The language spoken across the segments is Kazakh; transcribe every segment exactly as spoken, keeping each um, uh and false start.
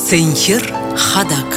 Сенхир хадак.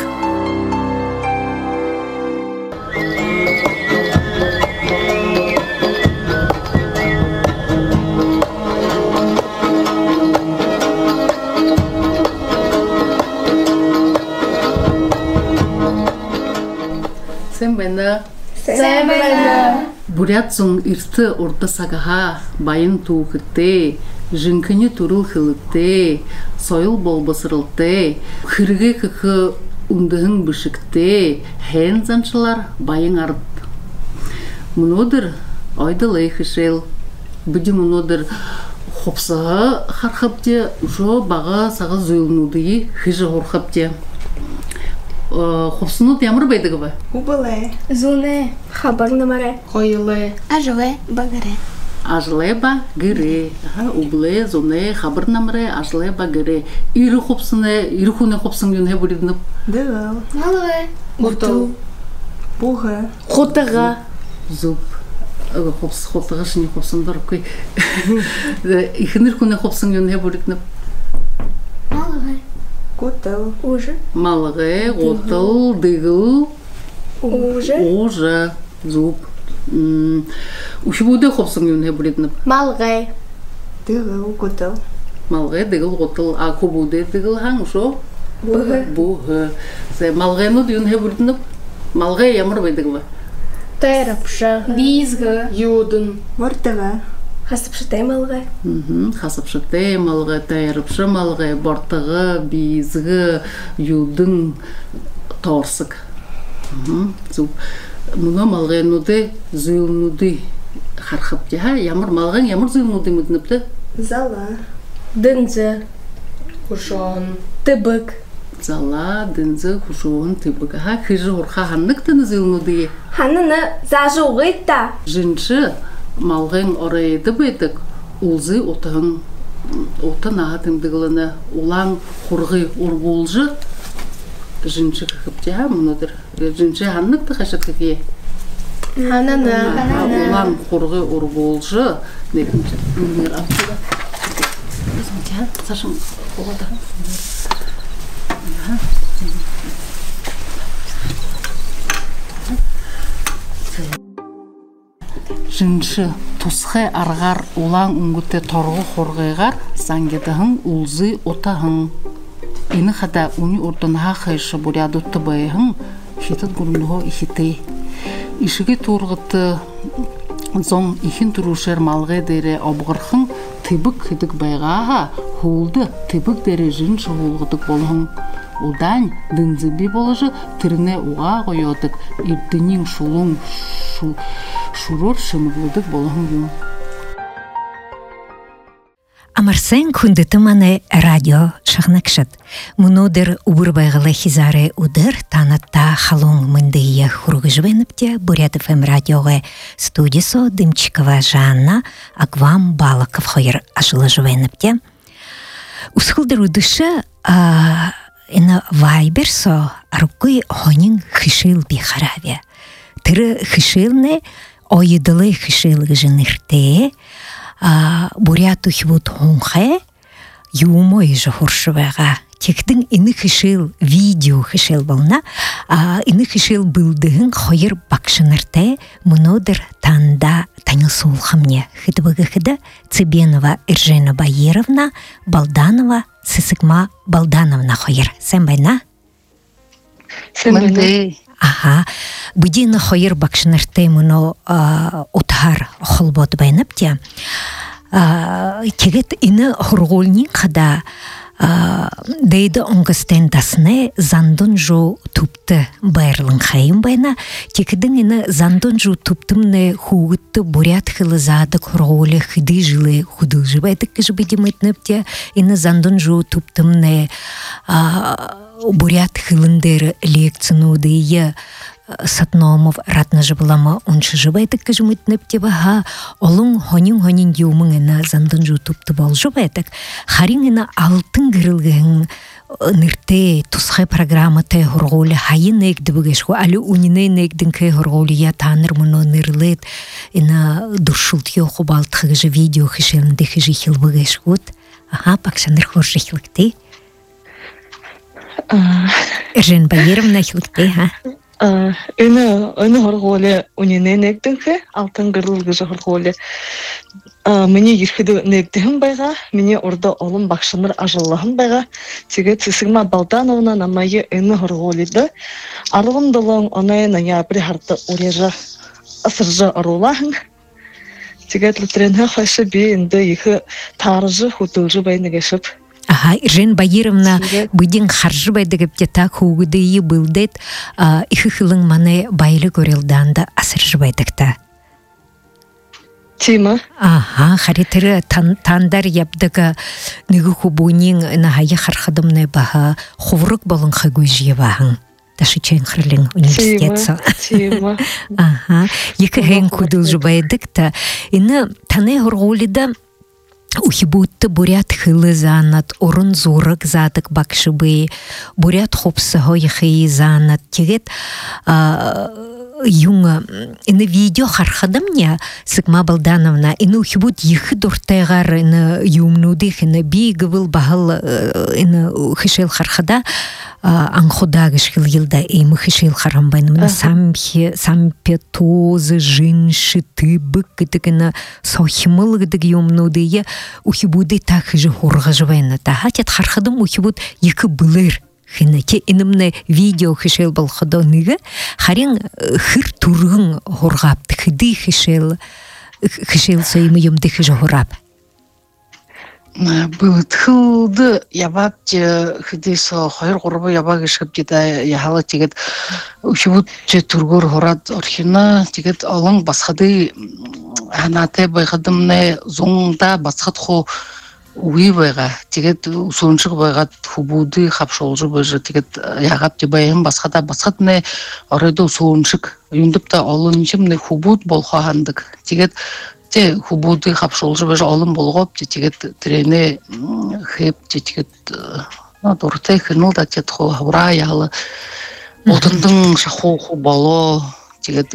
Сэмбэна. Сэмбэна. Бурятсон ирты орта сагаха байын туукытты, жинкыны турул хылытты, сойыл болбасырылты, хырғы кықы ундығын бішікті, хэн заншылар байын арып. Мұнодыр айдылай хышел, бүді мұнодыр хопсаға хархапте, жо баға саға зөйлнудығы хыжы хорхапте. Хопсынут ямыр байдығы ба? Убылы. Зуны. Хабар намары. Қойылы. Ажылы бағыры. Ажылы ба гыры. Убылы, зуны, хабар намары, ажылы ба гыры. Ирі хопсыны, ирі хуны хопсын юнhe бұридынып? Дығыл. Малығы. Ұтыл. Бұғы. Құтыға. Зуб. Хопс, хопсыға шыны хопсын бар көй. Ихыныр хуны хопсын юнhe бұридынып? Малығы. Котел. Уже. Малығы, отыл, дығыл. Уже. Уже. Зуб. Уші буде хопсын юнhe бұридынып? Малғы. Дығыл, котел. Малғы, дығыл, отыл. А ко буде дығыл хаң, ушо? Бұғы. Бұғы. Малғыны юнhe бұридынып? Малғы ямыр байдығы ба? Тайрапша. Бизгі. Юдын. Вартыға. Хасыпшытай малғы. Хасыпшытай малғы, тайрапшы малғы, бортығы, бизгі, юдын, торсық. Мұна малғы нуды, зүйілнуды хархапты. Ямыр малғын, ямыр зүйілнуды мүдініпті? Зала. Дынзы. Хушон. Тыбық. Зала, дынзы, хушон, тыбық. Хыжы орқа ханнықтыны зүйілнуды? Ханныны зажы оғытта. Жыншы малғын орайды бәдік, ұлзы отығын, отын ағатымдығылыны ұлан қорғы орболжы, жыншы қықыпте, мұнадыр. Жыншы ханнықты қашық қықе? Хананы. Ұлан қорғы орболжы, некінші, мүнер алтыда. Сашым қолада. Жыншы тұсқы арғар улан үңгіті торғы қорғайғар саңгедіғын ұлзы отағын. Ені қада уни ордынаға қайшы бұряды тұбайығын шетіт күрінуға ихіті. Ишіге тұрғыты зон ихін тұрушер малғай дәрі обғырқын тыбық кедік байғаға хулды тыбық дәрі жыншы хулғыдық болғын. Одан дынзыби болыжы түріне уға қойодық, ирдінен шулың шурор шымығылдық болғын юм. Амарсен күндіті маны радио шағнақшыд. Мұнодыр ұбыр байғылы хизары ұдыр танатта халуң мындыйы хұрғыжбеніпте Бурят эф эм радиоға студисо Дымчикова Жанна Аквам Балаков хойыр ашылы жбеніпте. Усқылдыр ұдышы ina вайберсо арукой хонин хышил би хараве. Тыры хышилне ойдылы хышил гжинирте буряту хвут хонхе юмой же хуршвега. Текдин ины хышил видео хышил болна, ины хышил билдыгын хойыр бакшынырте мұнодыр танда танысулхамне хыдбыгы хыды Цыбенова Иржена Байеровна, Балданова Сысыкма Балдановна хойыр. Сен байна? Сен байна. Ага. Будина хойыр бакшынырте мұно утхар холбот байныпте. Тегет ины хургулнин қада Дейді оңғыстен дасыны зандын жу тупты байырлың қайын байна, текідің іні зандын жу туптымны хуғытты бурят хылы задық ролі хыды жылы худыл жыбайдық кіжі бедем етініпте, іні зандын жу туптымны бурят хылындыр лекцинудыйы Сатномов ратна жыбылама оншы жыбайдық кіжім етініпте баға, олың хонин-хонин еумың іні зандын жу тупты бол жыбайдық. Харин іні алтын кірілгің нырте тусхай программа те хорголи хайын эгді бүгешку, али унine нэгдің кей хорголи я таныр мұно нырлет іні дұршылт еуқу балтықы жы видео хышелінді хыжы хил бүгешкут. Ага, пакшаныр хоржы хилікті. Иржен Багировна хилкте, ха? Өне өне хорголе унене нектенке алтын гырлыгы хорголе. Мне ерхиде нектем байга, мне орда олым бакшыныр ажыллahın байга. Теге Сисигма Балтановна намайы өне хорголеде. Арылым долон онай ноябрь харты орежа асыржа арулахын. Теге тренха хашы би инде ихе таржы хутулжы байнегешип. Ага, Иржен Багировна будин харжы байдыгып жата хугудыйы былдет, ихы хылың маны байлы көрелданда асыржы байдыкта. Тима? Ага, харитыры тандар ябдыга нүгі хубунин нахайы хархадымны баха хуврык болын хагуйжие бахын. Ташы чайын хырлың университетса. Тима. Ага, екі хэн кудылжы байдыкта. Ины таны хорголида ухибутты бурят хылы занат, орын зорык задык бакшыбы, бурят хопсы хойхы занат. Тегет юнга ины видео хархадам не Сигма Балдановна, ины ухибут ехы дуртайгар ины юмнудых, ины бигывыл бахыл ины хышел хархада анходагыш хыл елда эймы хышел харамбайны мына сампе сампе тозы жинши тыбык гыдык ины сохимыл гыдык юмнудые ухибуды так хыжы хоргажывайны та хатят хархадам ухибут ехы былыр хинеке инымны видео хышел балхадо ныгы харин хыр тургын хоргапты хыды хышел хышел соимы юмды хыжы хорап. Был тхылды ябап же хыдысо хайр горбо ябаг ишип жеда яхала тигет учубут же тургор хорат орхина тигет алың басхады ханате байгадымны зоңда басхат хо уи байга тигет сончук байга хубуды хапшолжу быжы тигет ягап же байым басхада басхатны оройдо сончук юндупта алынчымны хубут болхандык тигет те хубуды хапшолжу быжы алым болгоп тигет трене хеп тигет на дорте хыныл да тет хо хавра ялы отындың шахо ху бало тигет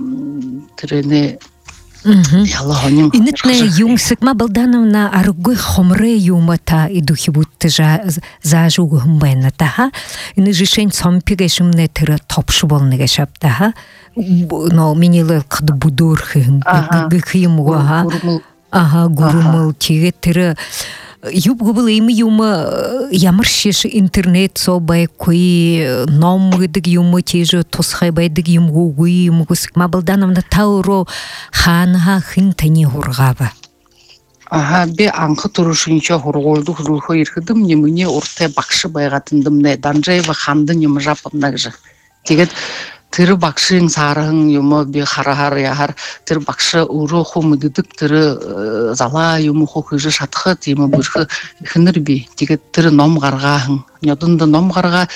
трене ялаханин инетне юң Сигма Балдановна аргой хомре юмата идухи будты за жугу хымбайна таха ины жишень сампигешимне тыра топшу болны гешап таха но минилы кыды будур хым гыхым га ага гурумыл тиге тыра юб губыл эми юма ямыршеш интернет собай куи ном гыдык юмы тежу тосхай байдык юмгу гуи юмгу Сигма Балдановна тауро ханха хынтани хургаба. Ага, бе аңқы турушынча хурголду хурулхо ирхидым немыне орте бакшы байгатындым не Данжаева ханды немы жапымнагжы. Тегет тыры бакшың сарың юмы бе харахар яхар тыр бакшы уру ху мыдыдык тыры зала юмы ху хыжы шатхы тимы бұрхы хыныр бе. Тегет тыры ном гаргахың. Нядынды ном гарга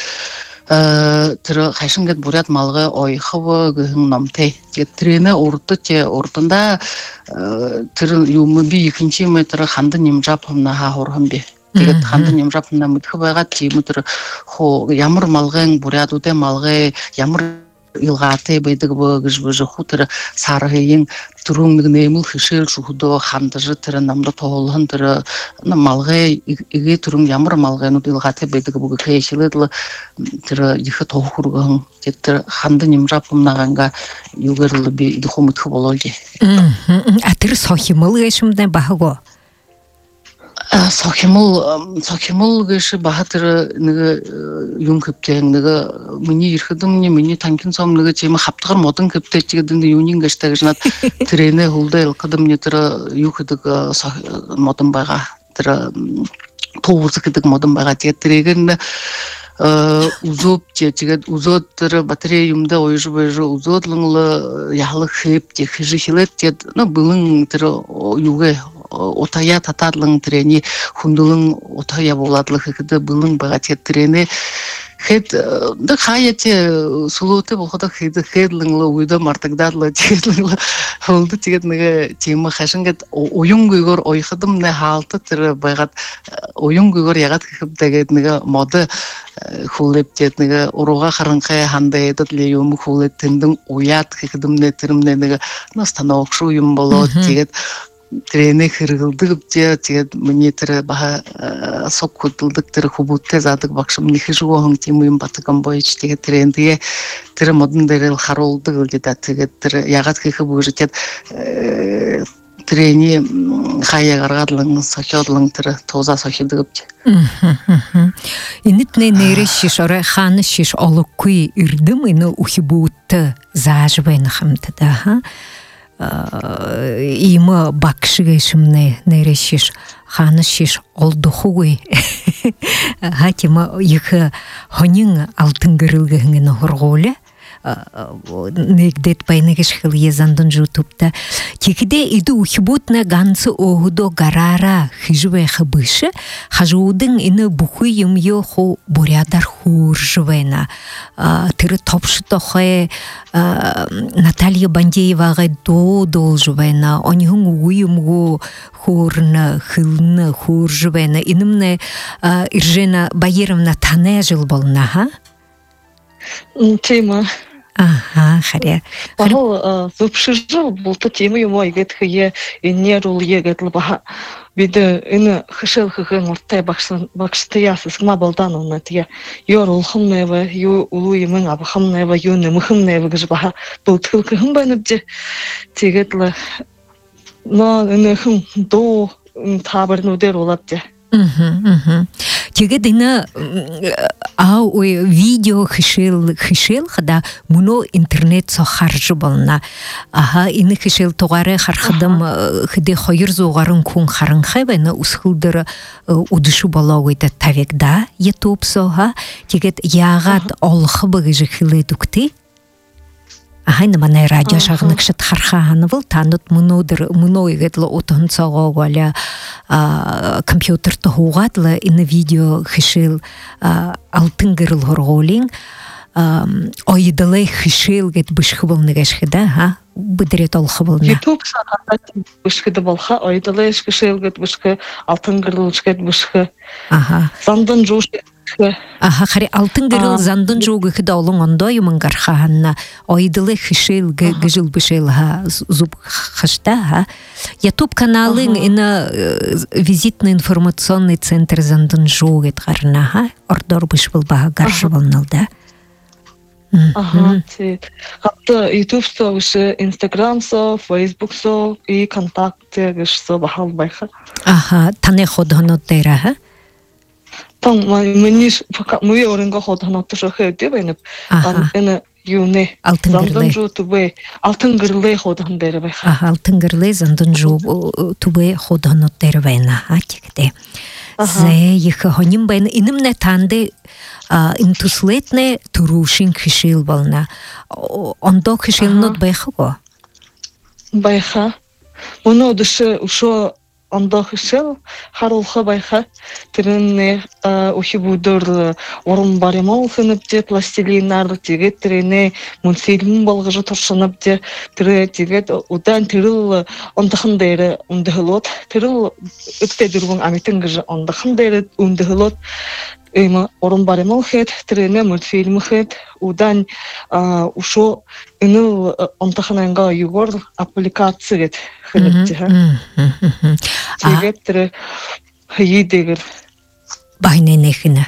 тыры хайшынгет бурят малгы ойхыбы гыхың номте. Тегет тырене орты те ортында тыры юмы бе екінші ме тыры ханды нем жапымна ха хорхым бе. Тегет ханды нем жапымна мытхы байға тимы тыры хо ямыр малгың бурят уте малгы ямыр илгаты байдык бу гыжбыжы хутыры сарыгын турумны немил хышыл шухудо хандыжы тыры намда тоолун тыры малгы иге турум ямыр малгыны илгаты байдык бу кайшылыдлы тыры ихы тоохурган тетер ханды немжапымнаганга югерлы би духумытхы бололди. А тыры сохимыл гешимде бахго Сохимул, сохимул гышы бахатыры ныгы юм көптен ныгы мини ирхидым не мини танкин сом ныгы чема хаптыгыр модын көптет жигдин юнин гыштагы жнат трене хулда элкыдым не тыры юхыдык модын байга тыры тоузы кыдык модын байга тетреген узоп чечигет узот тыры батареямда ойжу бойжу узотлыңлы яхлы хеп те хижи хилет те ну былың тыры юге отая татарлың трени хундулың отая боладлы хыды былың багате трени хет да хаяте сулуте болхода хеды хедлыңлы уйда мартагдарлы теглыңлы холду тегетнеге тема хашынгет оюн гыгор ойхыдым не халты тыры байгат оюн гыгор ягат хыптагетнеге моды хулеп тетнеге уруга харынкы хандай этле юм хулет тендин уят хыдым не тирмнеге настанок шуйым болот тегет трене хыргылдык же тиет мне тире баха сок кутылдык тире хубутте задык бакшым нихижуоң тимим батыган бойч тиге тренде тире модун дерел харолдык жеда тиге тире ягат хихы бужет трени хаягаргадлың соходлың тире тоза сохидык. Инитне нейрешиш ора ханышиш олукуй ирдым ины ухибутты зажбен хамтыда ха. Има бакшыгышымны нейрешиш ханышиш олдухуй. Хатима ихы хонин алтын гырылгыгын хорголе. Негдет пайнегеш хил езандын ютубта тикиде иду ухибутна ганцы огудо гарара хижве хабышы хажуудын ины бухуй юмё хо бурядар хуржвена тыры топшы тохе Наталья Бандеевага до должвена оньхун уюмгу хурна хилны хуржвена инымне Иржена Баеровна тане жыл болна ха? Тема. Ага, харе. Бахал зупшыжыл болты тема юмо егет хие инерул егет лбаха. Биде ины хышыл хыгын ортай бакштаясы сыгма болдан оны тие yorul хымнева, ю улу емын абы хымнева, ю нымы хымнева гыж баха болтыл кыхым байныбже тегетлі но ины хым до табырны удер олапже. Теге дина а ой видео хишел хишел хада муно интернет со харжы болна аха ины хишел тогары хархадам хиде хойыр зогарын кун харын хайбана усхылдыр удышу балауйда тавекда ютуб соха тегет ягат олхы быгыжы хилы дукти Ахайна манай радио шагныкшыт харханы был танут мунодыр муной гетло отон цого валя компьютер тогугатлы ины видео хишил алтын гырыл хорголин ойдылы хишил гет бышхыбылны гешхида ха быдрет олхыбылны ютуб сагат бышхыды болха ойдылы хишил гет бышхы алтын гырыл гет бышхы аха зандын жош Аха, хари алтын гырыл зандын жоғы хыда олың ондо юмын гархаанна ойдылы хишил гыжыл бышил ха зуб хашта ха. Ютуб каналын ина визитный информационный центр зандын жоғы гарна ха. Ордор быш был баха гаршы болналда. Ага, тет. Хапта ютуб со, выше инстаграм со, фейсбук со и контакты гыш со бахал байха. Аха, тане ходханот дейра ха? Там мы пока мы оренга ходханот тушо хэдэ байнып. Ана юне зандын жу тубе алтын гырлы ходхан дейра байха. Аха, алтын гырлы зандын жу тубе ходханот дейра байна ха тикде. Зе ихы хоним байна инымне танды интуслетне турушин хишил болна. Ондо хишилнот байха го? Байха. Оно дышы ушо ондо хишил харулха байха. Тиринне ухибудыр орын баремал хынып пластилинар тегет тирине мультфильм болгыжы торшынып де тире тегет удан тирил ондахын дейре ундахылот тирил өтте дургун амитин гыжы ондахын дейре ундахылот эма орын баремал хет тирине мультфильм хет удан ушо ыныл ондахынанга югор аппликация гет хынып де тегет тире хыйдегер Байне нехина.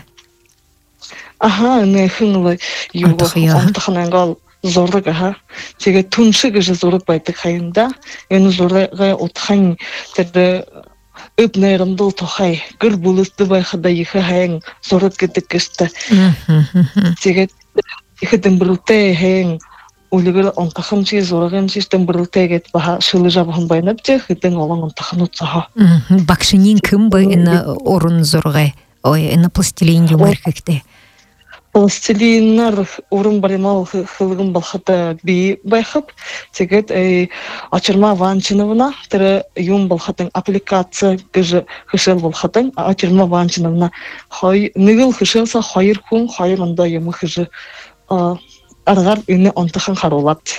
Ага, нехинлы юго антахнангал зорлык ага. Теге туншы гыжы зорлык байтык хайында. Эни зорлыгы отхан теде өпнерымдыл тохай. Гыр булысты байхада ихы хайын зорлык кетик кышты. Теге ихы дымбырылты хайын улигыл антахын чи зорлыгын чи дымбырылты гет баха шылы жабын байнап же хитен олон антахын утсаха. Бакшынин кым бы эна орын зоргай? Ой, эна пластилин юмар хекте. Пластилиннар орын баремал хылгын балхата би байхып, тегет Ачырма Ванчиновна, тірі юм балхатын аппликация гыжы хышел балхатын, Ачырма Ванчиновна, нигыл хышелса хайыр кун, хайыр онда юмы хыжы арғар үні онтықын қаролапты.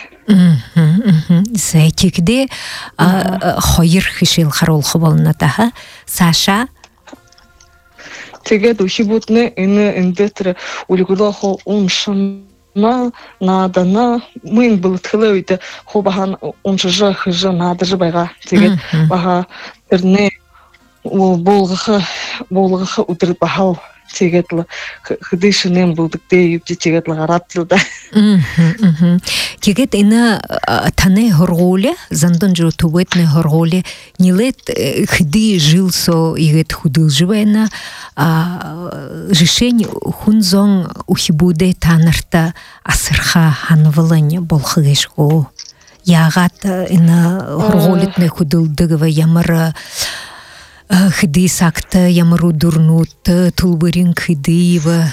Зәйтекде хайыр хышел қаролқы болына таға. Саша? Теге духи бутны ины индетре улигуда хо уншан на надана мын былтхылы үйті хобахан оншыжы хыжы надыжы байға тегет баға бірне болғықы болғықы ұтырып бахал теgetle gedishenen buldukte юпти теgetle гараттылда. Мм. Тегет ина тане хорголе зандан жо тубетне хорголе нилет хди жилсо игет худылжывена а решение хунзон ухибуде танарта асырха ханвалыне болхыгешго ягат ина хорголетне худылдыгва ямара хди сакта ямару дурнут тулбырин хдиева.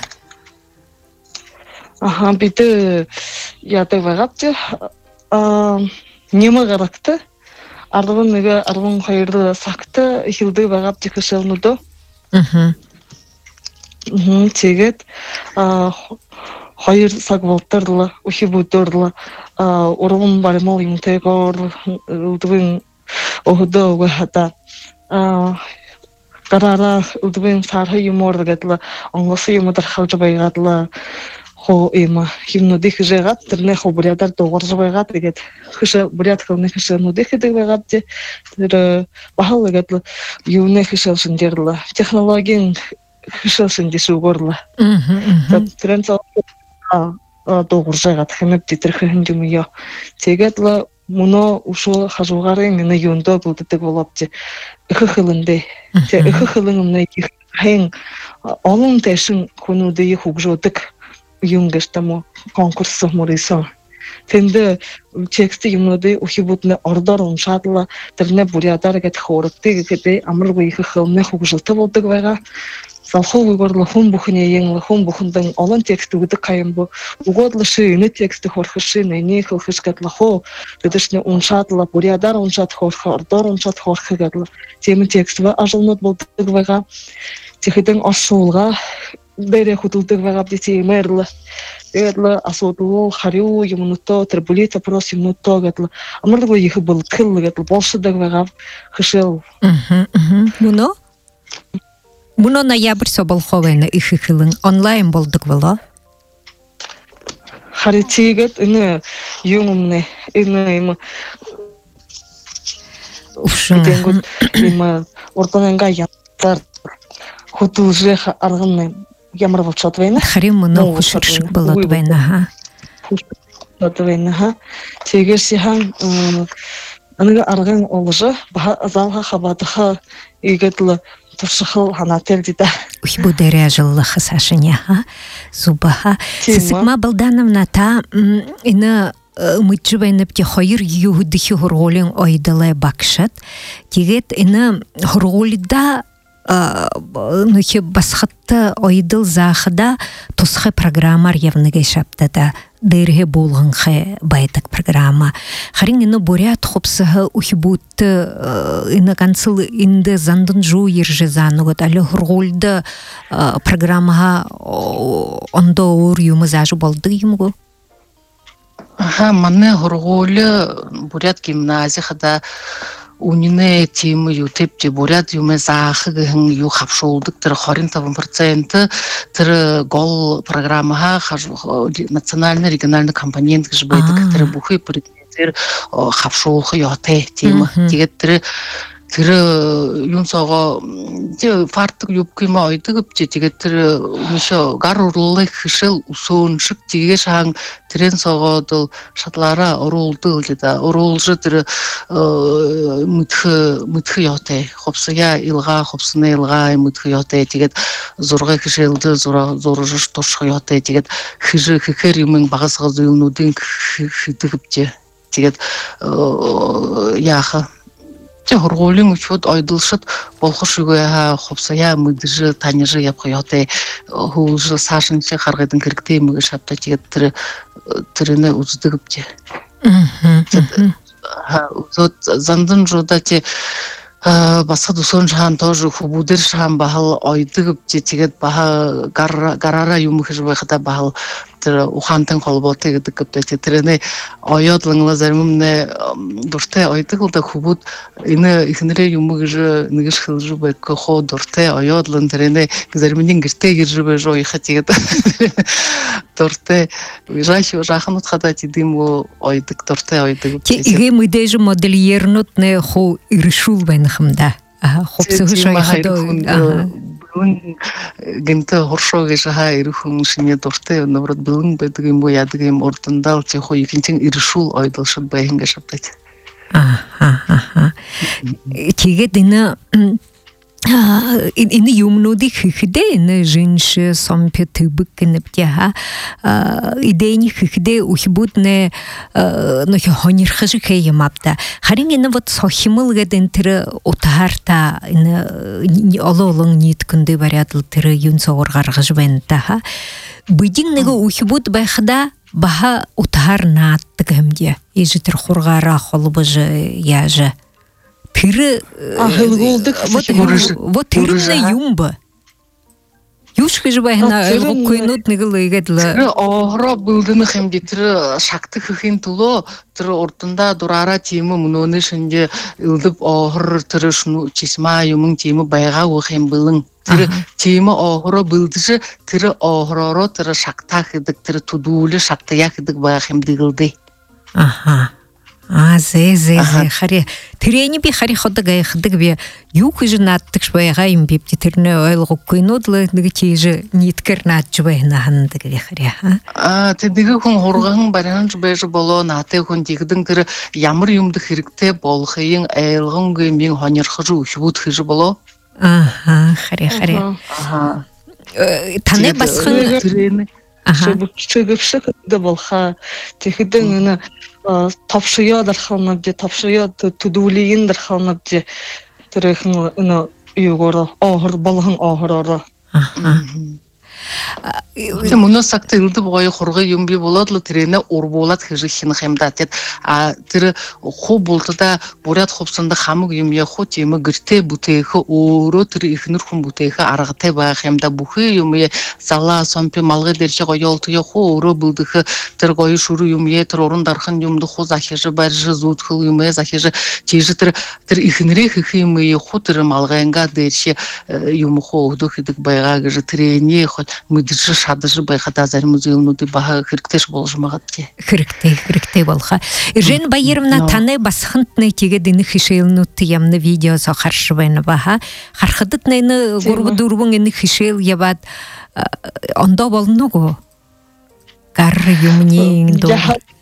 Ага, биты яты вагапты а нема гаракты ардын неге ардын хайырды сакты хилды вагапты кышылнуды. Мм. Мм, тегет а хайыр саквалттырдылы, ухибуттырдылы, а орун бармал имтегор удвин охудо вахата а карара удвин сархы юмордыгатлы, аңгысы юмудар халжабайгатлы хо эма химнуды хыжегат тирне хо бурядар тогоржабайгат дегет хыжы бурят хылны хыжы нуды хыдыгайгат де тир бахалыгатлы юне хыжылшын дерлы технологиян хыжылшын десугорлы. Мм. Тирен а тогоржагат хемеп титир хындымыя тегетлы муно ушул хажугары мене юндо булдык болопты хылынды те хылынымны хэн олон тэшин хунуды хугжодык юнгештамо конкурс морисо тенде тексти юмнуды ухибутны ордор уншатла тирне бурядар гет хорыкты гете амргы их хылны хугжылты болдык вайга салховый горло хун бухне еңлы хун бухындан олон тексти уды кайымбы угодлы шыйны тексти хорхышыны не хылхышкатлы хо дедешне уншатла бурядар уншат хорха ордор уншат хорхы гадлы темы текстива ажылнут болдык вайга тихиден ашулга бере хутулдык вайга бдете мерлы Эдлы асодлы харю юмнуто трибулита прос юмнуто гадлы амргы их был кыллы гадлы болшыдык вайга хышыл. Мм. Муно Буно ноябрь соболховена их хылын онлайн болдык вала. Харитигет ине юмне ине им Ушын. Тенгут има ортанга яттар хутулжы аргынны ямар болчатвайна. Харим муно хушыршык болотвайна ха. Болотвайна ха. Тегерси хан аныга аргын олжы ба азалга хабатыха игетлы туршыхыл ханател дида. Ухибу дережылы хасашыня ха. Зубаха. Сысыкма балдановна та ина мытчыбайныпте хайыр юхудыхи хурголин ойдылай бакшат. Тегет ина хурголида нухи басхатты ойдыл захыда тусхы программар явныгай шаптада дырге болғынхы байтак программа. Харин ина бурят хопсыхы ухибутты ина канцыл инды зандын жу ержі занугат. Алі хурголды программаға онда ор юмы зажу балды юмгу? Ага, мане хурголы бурят гимназияда унине темы ютепте бурят юме захы гын ю хапшолдык тыр хорин табын проценты тыр гол программаға национальный региональный компонент гжбайдык тыр бухы предметер хапшолхы yote темы тегет тыр тыры юнсого же фартык юбкыма ойдыгып же тегет тыр мишо гарурлы хышыл усуншык теге шаң трен согодыл шатлара орулдыл жада орулжы тыр мытхы мытхы yote хопсыга илга хопсыны илга мытхы yote тегет зорга хышылды зора зоржыш тошхы yote тегет хыжы хыкер юмын багасыга зыйлнудын хыдыгып же тегет яха Хурголин учет ойдылшыт болхышыга хопсая мыдыжы таныжы япхыяты хулжы сашынчы харгайдын киркте мыгы шапта тегет тыры тырыны уздыгып же. Зот зандын жода те басқа дусон жан тоже хубудыр шан бахал ойдыгып же тегет баха гарара юмы хыжбайхата бахал тэр ухаантан холбоотой гэдэг гэдэг тэрний оёодланла заримнэ дуртай ойдаг л да хөвд энэ ихнэрээ юм гэж нэгж хэлж байх хоо дуртай оёодлан тэрний заримнын гэртээ гэрж байж ойхат тэгээд дуртай жааш жахнут хадаа тийм ойдаг дуртай ойдаг. Тэгээ мэдээж модельернут не хоо иршул байнахмда. Аа хопсохшоо хадаа гэнтэ хоршоо гэж хаа ирэх хүн шинэ дуртай нөрөд бэлэн байдаг юм уу яадаг юм урдандаа ч хоо ихэнхэн иршүүл ойдолшод байх ингэ шавтаж. Аа аа. Тэгээд энэ энэ юмнуудыг хийхдээ энэ жинш сампет бикнэптяа идейни хийхдээ ухибудне нөх хонирхаж хэймапта харин энэ вот сохимл гэдэг тэр утаарта энэ олоолон нийткүндэ бариадл тэр юн цогор гаргаж байна та бидин нэг ухибуд байхда баха утаар нааддаг юмдя иж тэр хургаараа холбож яажа тэр ахылгуулдаг вот тэр юм ба юуш гэж байна ойлгохгүйнүүд нэг л игээд л оороо бүлдэнэх юм би тэр шагтах хөхийн төлөө тэр урдандаа дураараа тийм мөнөөний шинжээ өлөв оохор тэр чисма юм тийм байгаа гох юм бэлэн тэр тийм оохороо бүлдэж тэр оохороороо тэр шагтах гэдэг тэр төдүүлээ шагтаяа гэдэг байх юм дэгэлдэ. Аха. А зэ зэ зэ хари тэрэний би хари ходог айхдаг би юу гэж нааддаг байгаа юм би тэрнээ ойлгохгүй нүүд л нэг тийж нийтгэр наадж байна хандаг би хари а тэдгээр хүн хурган барианж байж болоо наатай хүн тэгдэн тэр ямар юмд хэрэгтэй болохын айлгонгүй минь хонирхож өшгүүд хийж болоо аха хари хари аха таны басхан тэрэний аха чөгөвшөг болха тэгэхдээ товшоо дарханад товшоо төдүүлийн дарханад тэрхэн энэ юугаар оохор болгон оохороо тийм өнөөс цагт элдв гоё хургай юм би болоод л тэрэнэ урбуулаад хэрэг хинах юм да тэгэд а тэр хуу бултада буряд хувцсанд хамаг юм я хуу тийм гэртээ бүтээх өөрөө тэр ихнэр хүн бүтээх аргатай байх юм да бүхий юм я залаа сомпи малгай дээр чи гоё олтгий хуу өөрөө бүдэх тэр гоё шүрүү юм я тэр уран дархан юмд хуу захиж барж зүудхэл юм я захиж чиж тэр тэр ихнэрээ хэх юм я хуу тэр малгайнга дээр чи юм хуу өдөх гэдэг байгаа гэж тэрэний мэдэрч шадаж байхадаа зарим зүйлүүдийг бага хэрэгтэйш болж байгаа тий. Хэрэгтэй хэрэгтэй болха. Иржэн Баяровна таны басхант нэг тэгээд энэ хишээлнүүд ямна видеосо харш байна баха. Харахад нэг гурав дөрвөн энэ хишээл яваад ондоо болногоо. Гар юмны доо.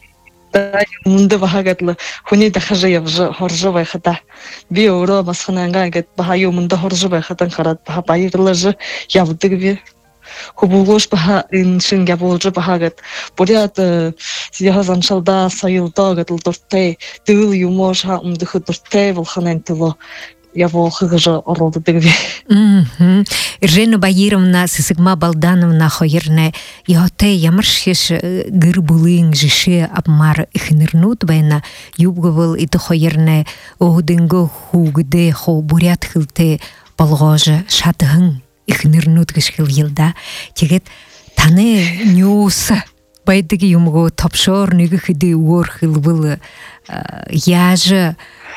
Мунда бахагатла хүний дахаж явж хорж байхада би өөрөө басханангаа ингээд баха юмда хорж байхадан хараад баха баярлаж явдаг би. Хубугош баха ин шин габолж бахагат буряд яхан шалда саюлда гатл дуртай дэл юмош хамдх дуртай болохын төлөө явуулхаж оролддог би. Мм. Иржэн Баяровна Сисигма Балдановна хоёрны яотэй ямар шиш гэр бүлийн жишээ абмар ихнэрнүүд байна. Юбгвол эд хоёрны өөдөнгө хүүгдээ хоо буряд хилтэй болгож шатхан ихнэрнүүд гэж хэлэлда. Тэгээд таны ньюс байдаг юмгоо товшоор нэг хэдий өөр хэлбэл яаж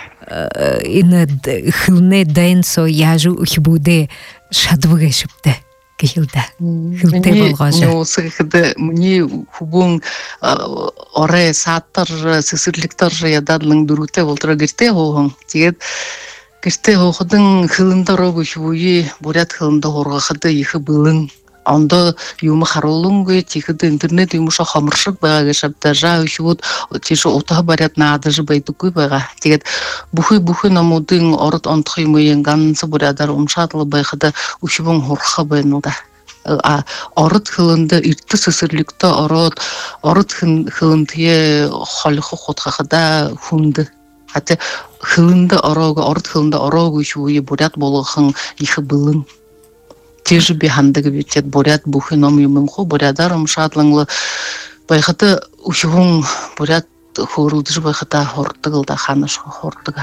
энэ хилнэ дэнсо яаж хибудэ шадвгэ шиптэй гэхэлдэ. Хилтэй болгож. Ньюс гэхэд миний хүбүн орой саатар сэсэрлэгтэр ядадлан дөрөвтэй болдроо гэртээ хуухан. Тэгээд гэртээ хуухан хилэндороо бүхвүе буряд хилэндө хургахад их бэлэн ондоо юм харуулангүй тэгэхэд интернет юм шиг хоморшиг байгаа гэж авдажаа өшгүүд тийш утга бариад наадаж байдаггүй байгаа. Тэгээд бүхий бүхий номуудын орд ондох юм уу ганц бурядаар умшаадл байхад өшвөн хурах байна да. А орд хилэндэ эрдэс сэсэрлэгтээ ороод орд хилэндээ холих хутгахада хүнд хатэ хилэндэ ороог орд хилэндэ ороог шүүе буряд болгохон их бэлэн тийж би хандаг бичээд буряд бүхий ном юм хоо бурядаар умшаадланг байхад өшгөн буряд хөөрөлдөж байхад хордог л да ханаш хордог.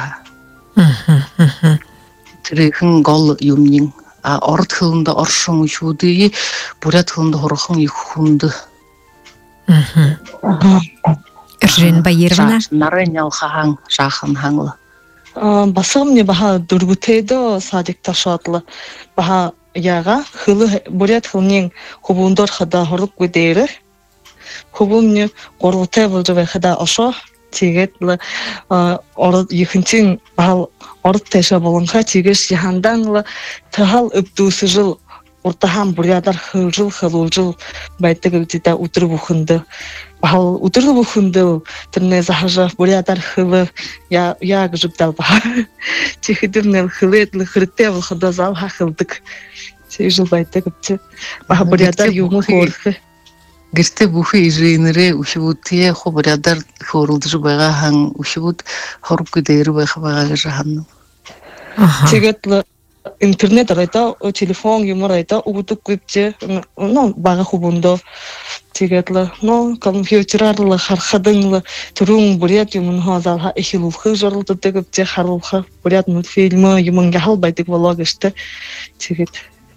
Тэрхэн гол юмнин а орд хилэндэ оршин шүүдээ буряд хилэндэ хорхон их хүнд Иржен Байировна. Наренял хахан, шахан ханглы. Басам не баха дургутейдо садик ташатлы. Баха яга хылы бурят хылнен хубундор хада хорук гудейры. Хубумне горгутай болжабай хада ошо. Тигэтлы ород екінчен бахал ород тайша болынға тигеш яханданлы тахал өптусы жыл ортахан бурядар хыл жыл хыл жыл байтыгы дида утыр бухынды. Бахал утыр бухынды тірне захажа бурядар хылы я гжыбдал баха. Тихидырнел хылы этлі хырытте вылхыда зал хахылдык. Сей жыл байтыгы бте. Баха бурядар юмы хорхы. Герте бухи ижейнере ушибутие хобрядар хорулдыжы байга хан ушибут хоруп кедейры байга байга жахан. Тигэтлы интернет арайта, телефон юмор айта, угутук кыпче, ну, бага хубундо. Тигэтлы, ну, компьютерлы, хархадыңлы, турун бурят юмын хазалха эхилулхы жарлы тыгыпче харулха бурят мультфильмы юмын гахал байтык вологышты. Тигет.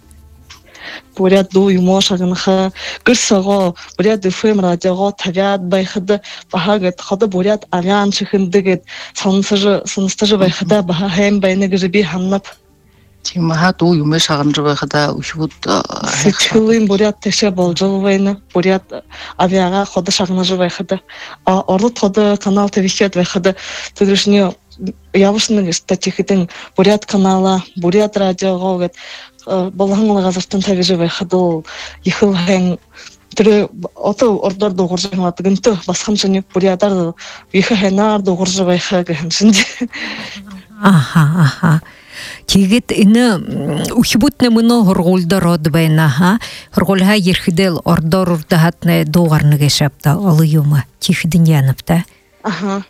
Бурят ду юмошагынха гырсаго бурят эфэм радиого тавят байхады бахагат хада бурят алян чыхындыгет сонсыжы сонстыжы байхада баха хэм байныгы жиби ханнап тимаха ду юмешагынжы байхада ушбут сычылын бурят теше болжыл байны бурят авиага хада шагынжы байхада орлут хада канал твищет байхада тыгрышнё явышны статихитин бурят канала бурят радиого гет Балханлы Казахстан табижы байхадыл ехыл хэн түрі оты ордар доғыржы атыгынты басқам және бурядар ехы хэнар доғыржы байха гэхэншінде. Аха, аха. Тегет іні ухибутны мұны ғырғолдар оды байна, ха? Ғырғолға ерхідел ордар ұрдағатны доғарны кешапта, олы юмы, тихідін яныпта. Аха.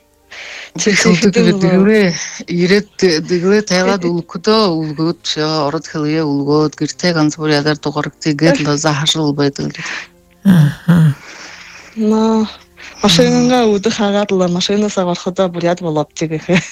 Дигре ирет дигле тайлад улкуто улгут ород хылыя улгут гирте ганс бурядар тоғарык тегет ла захашыл байтыл. На машинага уды хагатлы машина савархыда бурят болап тегехе.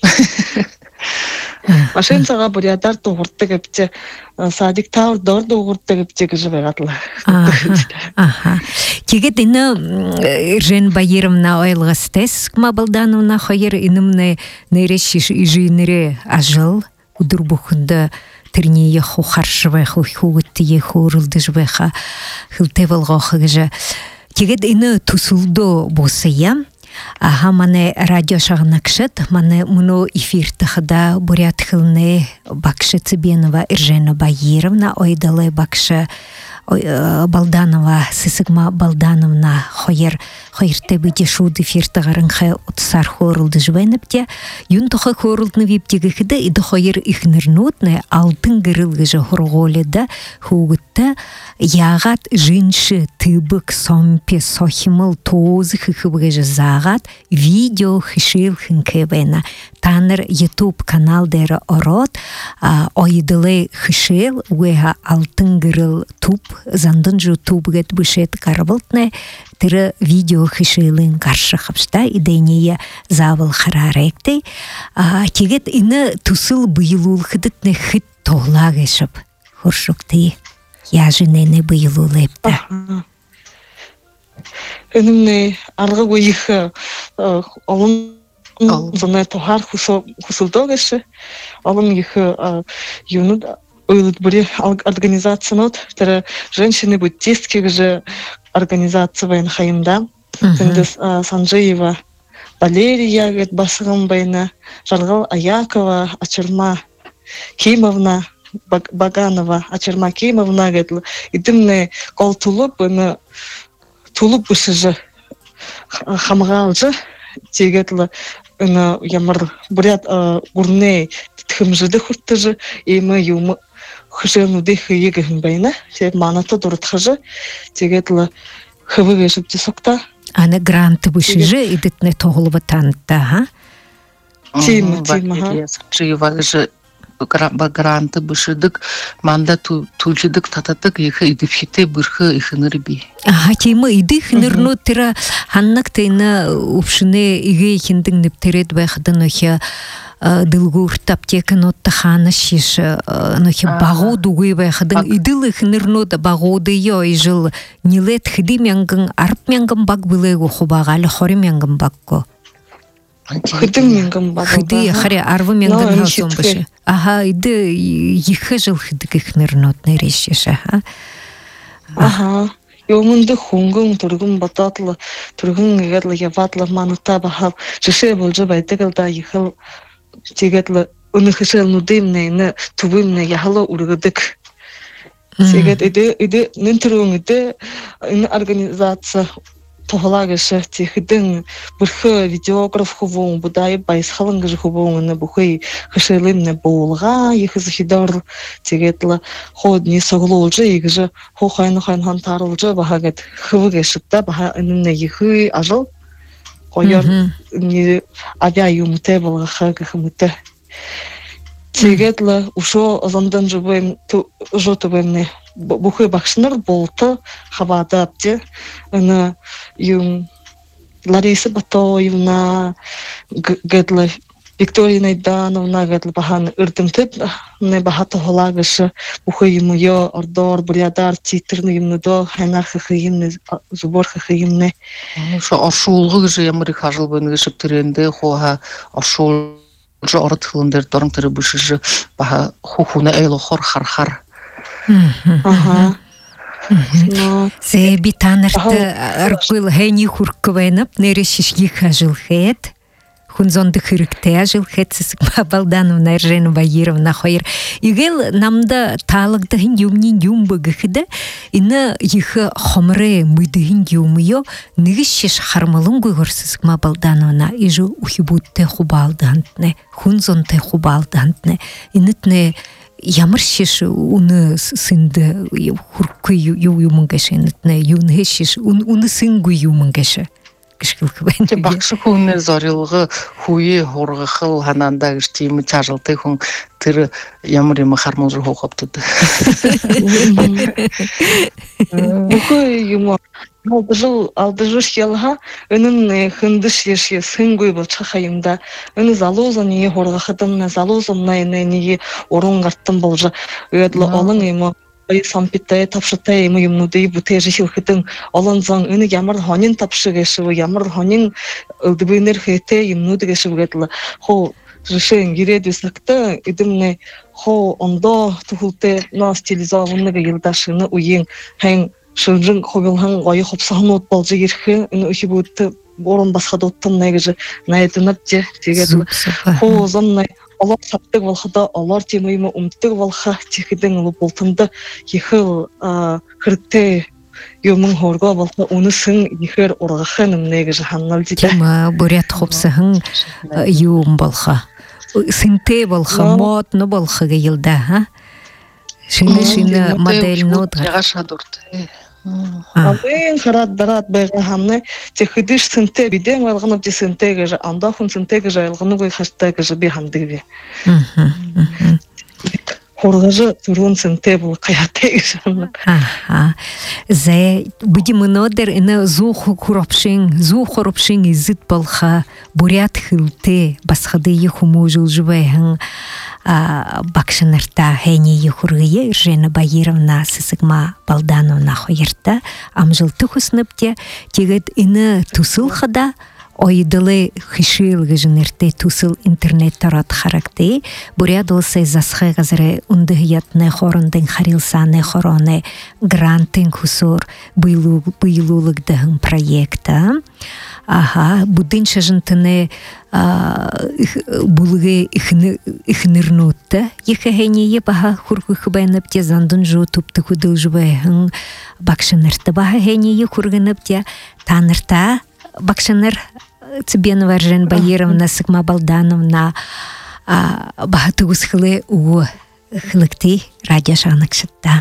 Машин сага бурядар тоғырты кепче садик таур дор доғырты кепче кежі байгатлы. Аха. Тегет іні Иржен Байировна ойлғастес, Балдановна хайыр інімні нейрешіш ижинере ажыл, удыр бұхынды тірнее ху харшывай, ху хугыттие ху рылдыжбайха, хылтевалға хыгыжа. Тегет іні тусылды босыя, Аха мане радио шағына кшет, мане мұны эфир тахыда бурят хылны бакшы Цыбенова Иржена Байировна, ойдалы бакшы Балданова, Сысыгма Балдановна, хойер, хойер тебе дешуды фиртагарың хай отсар хорылды жвенепте, юн тоха хорылдны виптегі хіді, иді хойер ихнернутны алтын гырылгыжы хорголеда хугытта яғат жиншы тыбык сомпе сохимыл тозы хыхыбыгыжы зағат видео хышил хынкебена. Таныр YouTube канал дәрі орот, ойдылы хышил, уэха алтын гырыл туп, зандын жу тубгет бышет карбылтны, тірі видео хышилын қаршы қапшта, идейнея завыл хараректі. Тегет іні тусыл бұйылул хыдытны хыт тоғла кешіп, хұршықты, яжынені бұйылул епті. Үнімні арғы ойығы олын Зоне тохар хусулдо геше, алым ехы юнут ойлут бури организациянот, тера женщины буддистки гже организация вайн хайымда, тендес Санжеева Валерия гет басыгым байна, Жаргал Аякова, Ачырма Кимовна, Баганова, Ачырма Кимовна гет, идимне кол тулуп, тулуп бусыжы хамгалжы, тегетлы ына ямар бурят гурне тхымжыды хурттыжы эми юмы хыжынуды хыйыгын байна сеп манаты дуртхыжы тегетлы хыбыгы жыпты сокта аны гранты бышыжы идитне тоғылы танытта, ха? Тима, тима, ха? Чыйвагыжы гранты бышыдык, манда тулжыдык тататык ехы идифхите бырхы ихыныр би. Аха, тима иди хынырну тира ханнак тайна упшыне иге ихіндің ніптерет байқыдан охя дылгурт аптека нотта хана шиш нохи багу дугуй байхадын идыл хнырнода багуды ё ижыл нилет хиди мянгын арп мянгын баг былегу хубагалы хори мянгын багко хидим мянгын баг хиди хари арвы мянгын хосом башы аха иды ихэ жыл хидик хнырнот нерешеша аха Йомунды хунгун тургун бататлы тургун герлы яватлы манута бахал жеше болжы байтыгылда ихыл тегетлы унхышыл нудимне тубимне яхало ургыдык тегет иде иде нинтруң иде организация тоғалагышы техидың бірхі видеограф хубуң бұдай байсхалыңгыжы хубуңыны бұхый хышылымны болға ехізі хидар тегетлі ходни соғылылжы егіжі хохайны-хайнхан тарылжы бағагет хывыге шықта баға үніне ехі ажыл қойыр авиа юмыте болға хығы хымыте тегетлі ұшо озандан жотыбымны Бухой бахшнер болты хавада апте ана юм Лариса Батоевна гетла Виктория Найдановна гетла бахан ырдымтып не бахата холагышы бухой ему ё ордор бурядар титрны юмны до ханархы хыйымны зуборхы хыйымны ошо ошулгы же ямыры хажыл быны шыптыренде хоха ошул же орт хылындыр торын тыры бышыжы баха хухуна эйло хор хархар Ага. Се битанарты аргыл хэни хурквайнап нерешишги хажылхэт. Хунзонды хырыкте ажылхэт сысыкма Балдановна Иржена Багировна хойр. Игел намда талыгдахын юмнин юмбыгыхыда ина ихы хомре мыдыхын юмыё нигишеш хармалын гойгор сысыкма Балдановна ижу ухибутте хубалдантне, хунзонте хубалдантне. Инытне Ямар шиш уны сынды хуркы юмынгаше нытне юны шиш уны сынгу юмынгаше кышкылкы бен бакшы хуны зарылгы хуе хоргы хыл хананда гыштимы чажылты хун тыры ямар ема хармозу хокаптыды Бухой юмо Алдыжыл, алдыжыш ялға, үнін хындыш ешке сынгой бұл чақайымда, үні залоза нее хорға қыдымна, залозымна нее орын ғарттым болжы, өйдлі олың емо, сампиттай, тапшыттай емо емнуды бұтай жешіл қыдың, олын заң үні ямар хонин тапшы кеші, ямар хонин үлдібінер хейте емнуды кеші өйдлі, хо жешен гереді сақты, үдімне хо ондо тұхылты на стилизавынығы елдашыны уйен, хэн Шылжың хобилхан гайы хопсахан от балжы ерхі, үні үші бұйтты орын басқа доттым нәгіжі найдынып же, тегеді. Хо озамнай, олар саптық валхада, олар темеймі умттық валха, текідің ұлы болтынды, ехіл қыртты юмың хорға валха, оны сын ехер орғаханым нәгіжі ханнал дейді. Кема бурят хопсахан юм балха, сынте балха, мотны балха гейілді, ха? Шыны-шыны модель нотға. Абын харат-дарат байға хамны, текідіш сынте биден алғанып де сынте кежі, анда хүн сынте кежі алғаны қой қашта кежі бе хамды бе. Хорғажы тұрғын сынте бұл қаяты кежі. Зэ, бұди мұнодыр, іні зу құропшың, зу құропшың изит балға, бурят хылты, басқады ехуму жылжыбайғын, бакшынырта хэни ехургые Иржена Багировна сысыгма Балдановна хойырта амжылты хусныпте тегет ины тусыл хада ойдылы хышыл гыжынырты тусыл интернет тарат характы бурядылсы засхы газыры ундыгиятны хорындың харилсаны хороны грантын хусур быйлулыгдығын проекта. Ага, будинша жынтыны булыгы ихнырнутта, ехәһәние баха хургы хыбайнып те зандын жу тупты худыл жубайхын бакшынырты баха хәние хургынып те танырта бакшыныр Цыбенова Иржена Багировна Сыкма Балдановна баха тугыз хылы у хылыкты радио шаныкшытта.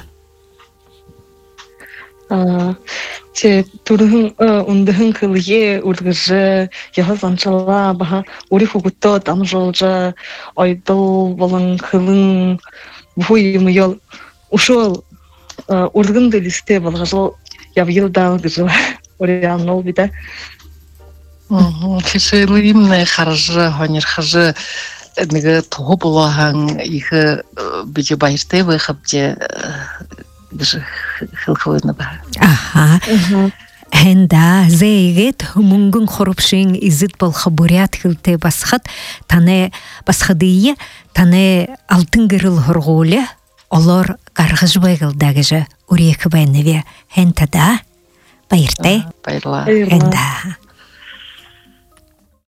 Те турхын ундыхын кылые ургыжы яһа занчала баха ури хугутто тамжолжа айдыл болын кылын буйым ел ушол ургын делисте болгажыл явилдал гыжы орианол биде Кешелимне харжы хонер хажы неге того булахан ихе бije байрте вы хапче гыжы хылхойны ба. Аха. Хенда зейгет мунгун хорупшин изит бол хабурят хилте басхат тане басхадые тане алтын гырыл хорголе олар каргыж байгылдагыжы урек байневе хентада байрте Байла. хенда